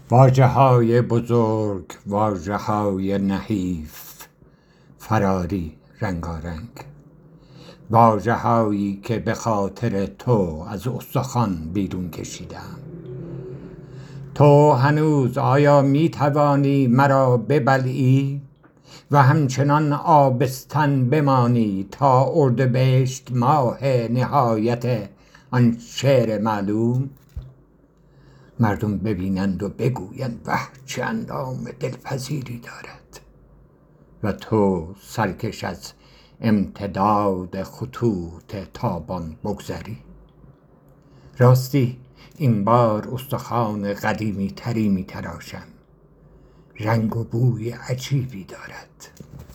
واژه‌های بزرگ، واژه‌های نحیف، فراری رنگارنگ، واژه‌هایی که به خاطر تو از استخوان بیرون کشیدم. تو هنوز آیا می‌توانی مرا ببلعی و همچنان آبستن بمانی تا اردیبهشت ماه نهایت آن شعر معلوم؟ مردم ببینند و بگویند وه چه اندام دلپذیری دارد و تو سرکش از امتداد خطوط تابان بگذری. راستی این بار استخوان قدیمی تری می تراشم، رنگ و بوی عجیبی دارد.